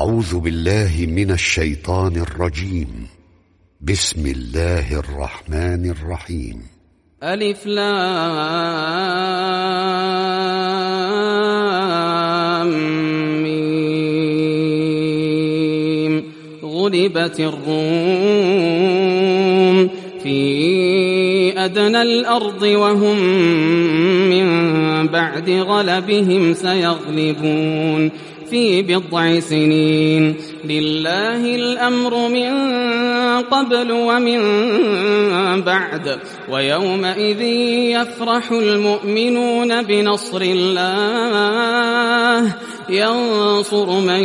أعوذ بالله من الشيطان الرجيم. بسم الله الرحمن الرحيم. ألف لام ميم. غلبت الروم في أدنى الأرض وهم من بعد غلبهم سيغلبون في بضع سنين. لله الأمر من قبل ومن بعد ويومئذ يفرح المؤمنون بنصر الله ينصر من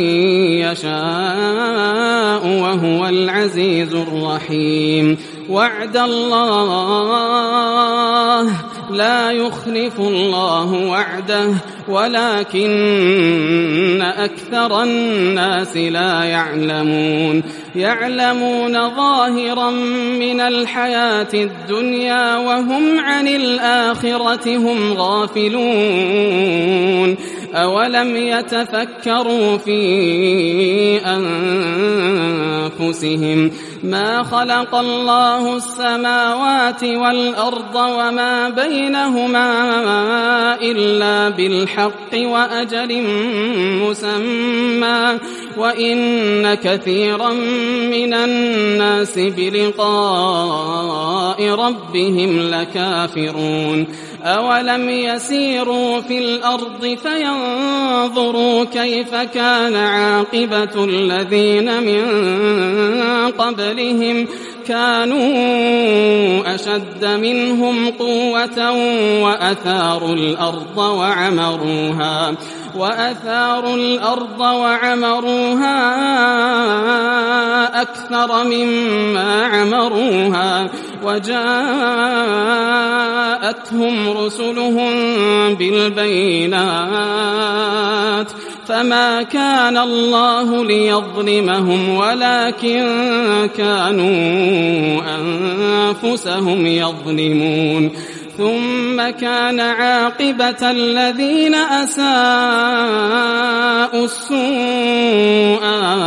يشاء وهو العزيز الرحيم. وعد الله لا يخلف الله وعده ولكن أكثر الناس لا يعلمون ظاهرا من الحياة الدنيا وهم عن الآخرة هم غافلون. أولم يتفكروا في أنفسهم ما خلق الله السماوات والأرض وما بينهما إلا بالحق وأجل مسمى وإن كثيرا من الناس بلقاء ربهم لكافرون. أولم يسيروا في الأرض فينظروا كيف كان عاقبة الذين من قبلهم كانوا أشد منهم قوة وأثاروا الأرض وعمروها أكثر مما عمروها وجاءتهم رسلهم بالبينات فما كان الله ليظلمهم ولكن كانوا أنفسهم يظلمون. ثم كان عاقبة الذين أساءوا السوء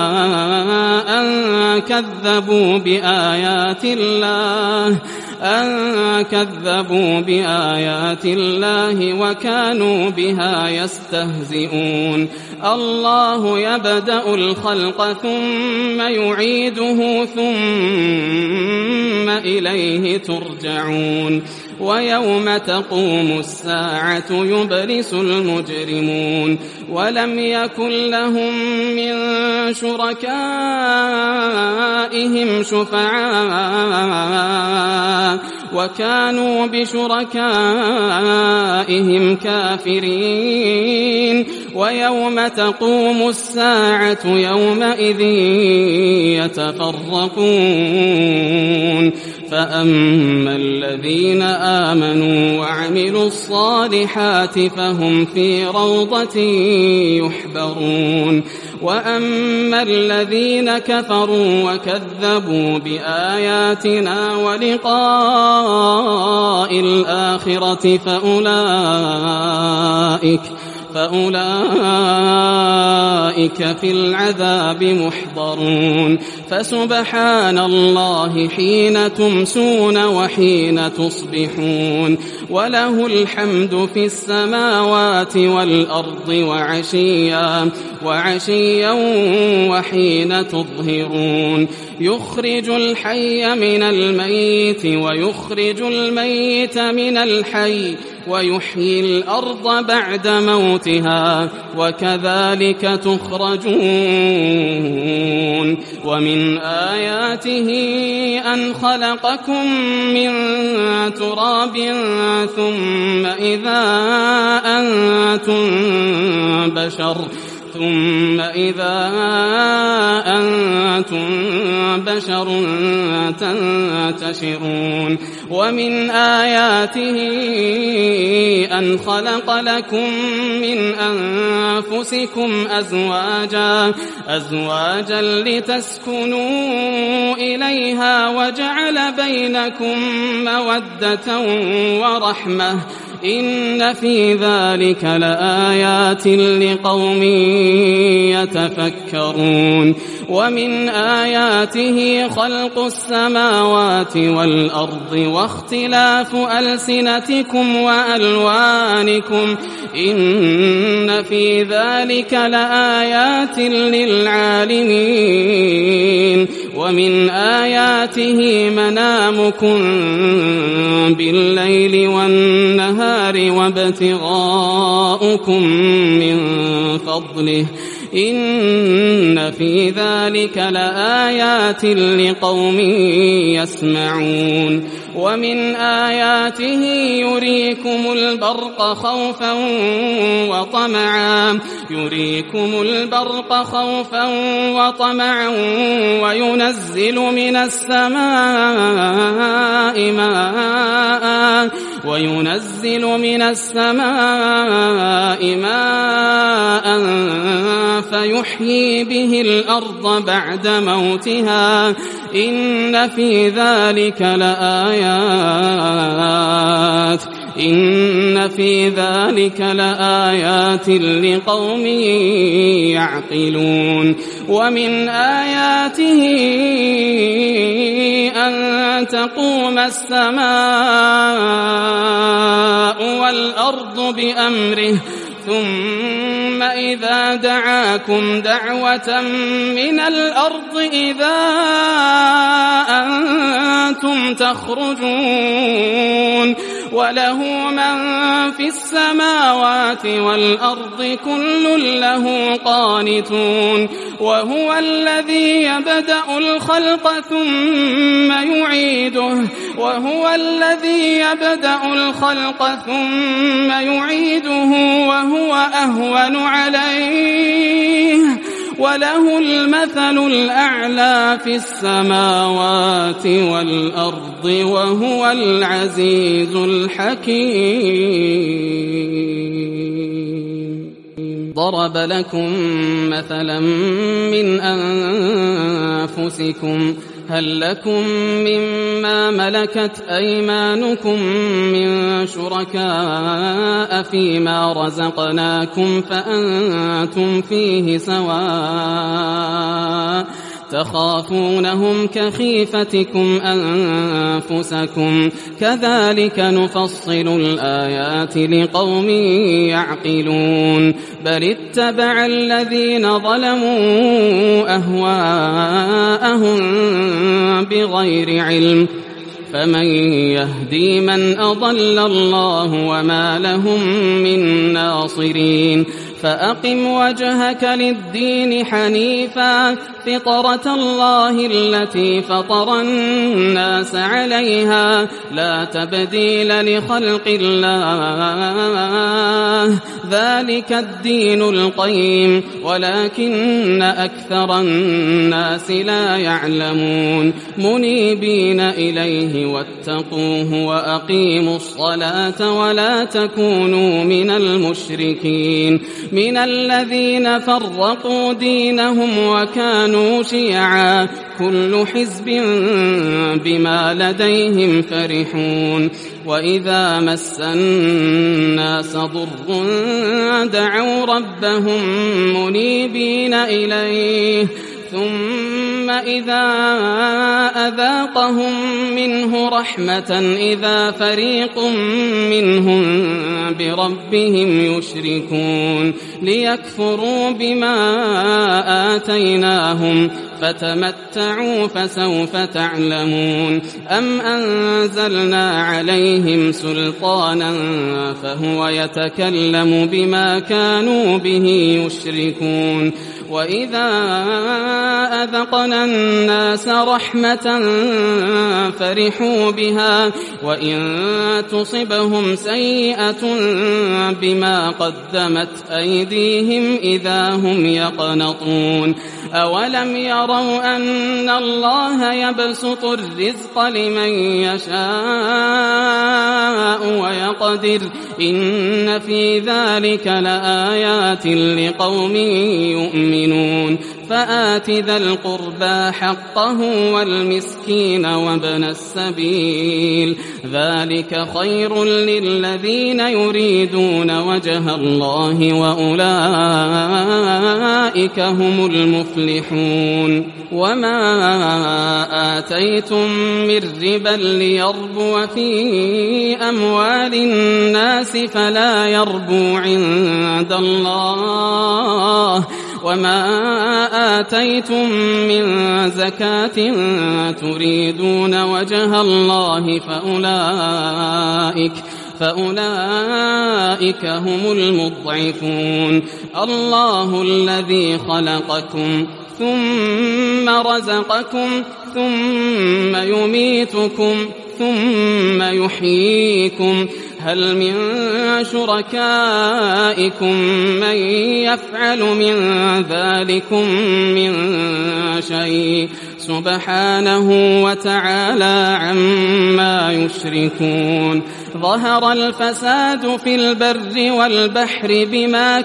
أن كذبوا بآيات الله وكانوا بها يستهزئون. الله يبدأ الخلق ثم يعيده ثم إليه ترجعون. ويوم تقوم الساعة يبلس المجرمون ولم يكن لهم من شركائهم شفعاء وكانوا بشركائهم كافرين. ويوم تقوم الساعة يومئذ يتفرقون فأما الذين آمنوا وعملوا الصالحات فهم في روضة يحبرون. وأما الذين كفروا وكذبوا بآياتنا ولقاء الآخرة فأولئك في العذاب محضرون. فسبحان الله حين تمسون وحين تصبحون وله الحمد في السماوات والأرض وعشيا وحين تظهرون. يخرج الحي من الميت ويخرج الميت من الحي ويحيي الأرض بعد موتها وكذلك تخرجون. ومن آياته أن خلقكم من تراب ثم إذا أنتم بشر تنتشرون. ومن آياته أن خلق لكم من أنفسكم أزواجا لتسكنوا إليها وجعل بينكم مودة ورحمة إن في ذلك لآيات لقوم يتفكرون ومن آياته خلق السماوات والأرض واختلاف ألسنتكم وألوانكم إن في ذلك لآيات للعالمين ومن آياته منامكم بالليل والنهار وابتغاؤكم من فضله إن في ذلك لآيات لقوم يسمعون ومن آياته يريكم البرق خوفا وطمعا وينزل من السماء ماء فيحيي به الأرض بعد موتها إن في ذلك لآيات لقوم يعقلون ومن آياته أن تقوم السماء والأرض بأمره ثم إذا دعاكم دعوة من الأرض إذا أنتم تخرجون وله من في السماوات والأرض كل له قانتون وهو الذي يبدأ الخلق ثم يعيده وهو أهون عليه وله المثل الأعلى في السماوات والأرض وهو العزيز الحكيم ضرب لكم مثلا من أنفسكم هل لكم مما ملكت أيمانكم من شركاء فيما رزقناكم فأنتم فيه سواء تخافونهم كخيفتكم أنفسكم كذلك نفصل الآيات لقوم يعقلون بل اتبع الذين ظلموا أهواءهم بغير علم فمن يهدي من أضل الله وما لهم من ناصرين فأقم وجهك للدين حنيفا فطرة الله التي فطر الناس عليها لا تبديل لخلق الله ذلك الدين القيم ولكن أكثر الناس لا يعلمون منيبين إليه واتقوه وأقيموا الصلاة ولا تكونوا من المشركين من الذين فرقوا دينهم وكانوا شيعا كل حزب بما لديهم فرحون وإذا مس الناس ضر دعوا ربهم منيبين إليه ثم إذا أذاقهم منه رحمة إذا فريق منهم بربهم يشركون ليكفروا بما آتيناهم فتمتعوا فسوف تعلمون أم أنزلنا عليهم سلطانا فهو يتكلم بما كانوا به يشركون وإذا أذقنا الناس رحمة فرحوا بها وإن تصبهم سيئة بما قدمت أيديهم إذا هم يقنطون أولم يروا أن الله يبسط الرزق لمن يشاء ويقدر إن في ذلك لآيات لقوم يؤمنون يؤمنون فآت ذا القربى حقه والمسكين وابن السبيل ذلك خير للذين يريدون وجه الله وأولئك هم المفلحون وما آتيتم من ربا ليربو في أموال الناس فلا يربو عند الله وما آتيتم من زكاة تريدون وجه الله فأولئك هم المضعفون الله الذي خلقكم ثم رزقكم ثم يميتكم ثم يحييكم هل من شركائكم من يفعل من ذلكم من شيء سبحانه وتعالى عما يشركون ظهر الفساد في البر والبحر بما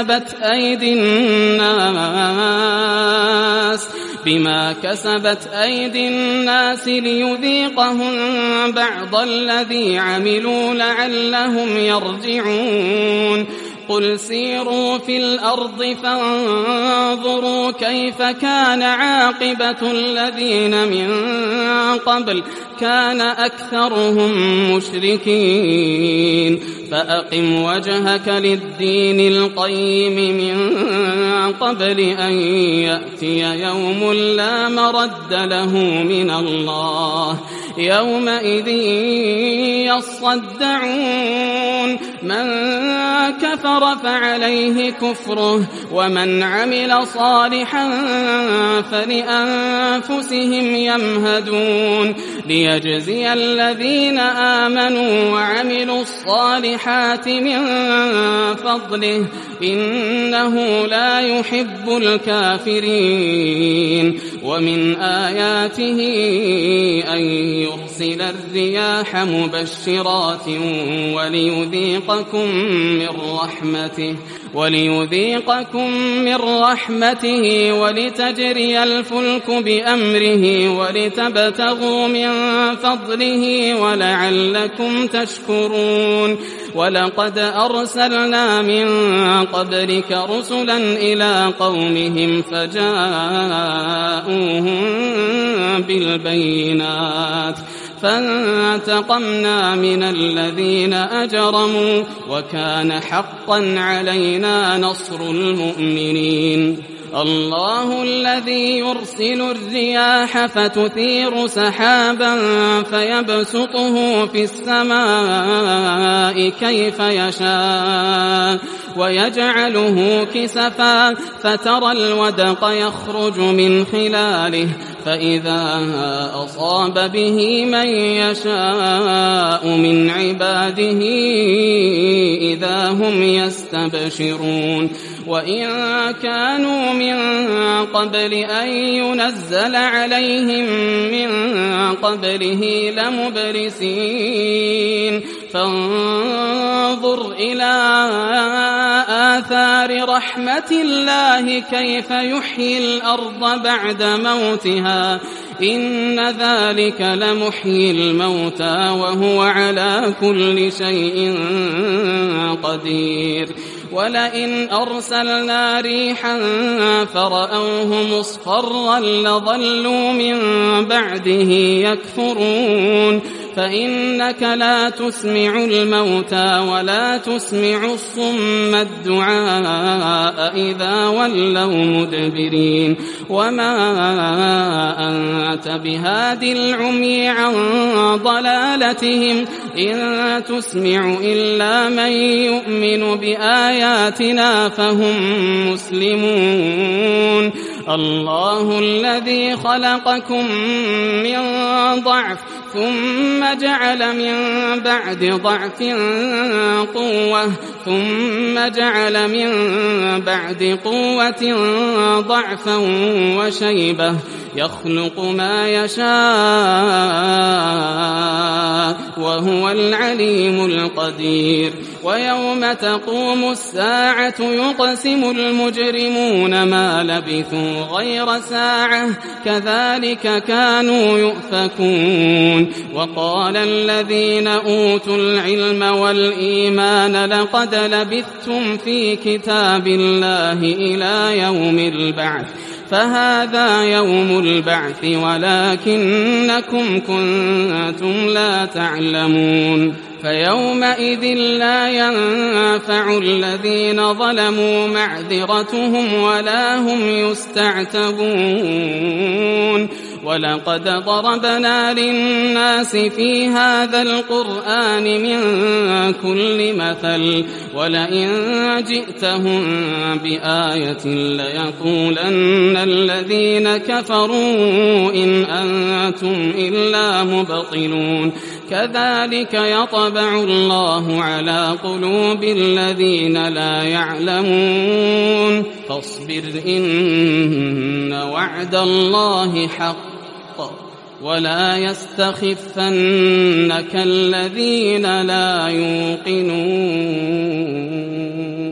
كسبت أيدي الناس ليذيقهم بعض الذي عملوا لعلهم يرجعون قل سيروا في الأرض فانظروا كيف كان عاقبة الذين من قبل كان أكثرهم مشركين فأقم وجهك للدين القيم من قبل أن يأتي يوم لا مرد له من الله يومئذ يصدعون من كفر فعليه كفره ومن عمل صالحا فلأنفسهم يمهدون ليجزي الذين آمنوا وعملوا الصالحات من فضله إنه لا يحب الكافرين ومن آياته أن يرسل الرياح مبشرات وليذيقكم من رحمته ولتجري الفلك بأمره ولتبتغوا من فضله ولعلكم تشكرون ولقد أرسلنا من قبلك رسلا إلى قومهم فجاءوهم بالبينات فانتقمنا من الذين أجرموا وكان حقا علينا نصر المؤمنين الله الذي يرسل الرياح فتثير سحابا فيبسطه في السماء كيف يشاء ويجعله كسفا فترى الودق يخرج من خلاله فإذا أصاب به من يشاء من عباده إذا هم يستبشرون وإن كانوا من قبل أن ينزل عليهم من قبله لمبلسين فانظر إلى آثار رحمة الله كيف يحيي الأرض بعد موتها إن ذلك لمحيي الموتى وهو على كل شيء قدير ولئن أرسلنا ريحا فرأوه مصفرا لظلوا من بعده يكفرون فإنك لا تسمع الموتى ولا تسمع الصم الدعاء إذا ولوا مدبرين وما أنت بهاد العمي عن ضلالتهم إن تسمع إلا من يؤمن بآياتنا فهم مسلمون الله الذي خلقكم من ضعف ثم جعل من بعد ضعف قوة ثم جعل من بعد قوة ضعفا وشيبة يخلق ما يشاء وهو العليم القدير ويوم تقوم الساعة يقسم المجرمون ما لبثوا غير ساعة كذلك كانوا يؤفكون وقال الذين أوتوا العلم والإيمان لقد لبثتم في كتاب الله إلى يوم البعث فهذا يوم البعث ولكنكم كنتم لا تعلمون فيومئذ لا ينفع الذين ظلموا معذرتهم ولا هم يستعتبون ولقد ضربنا للناس في هذا القرآن من كل مثل ولئن جئتهم بآية ليقولن الذين كفروا إن أنتم إلا مبطلون كذلك يطبع الله على قلوب الذين لا يعلمون فاصبر إن وعد الله حق ولا يستخفنك الذين لا يوقنون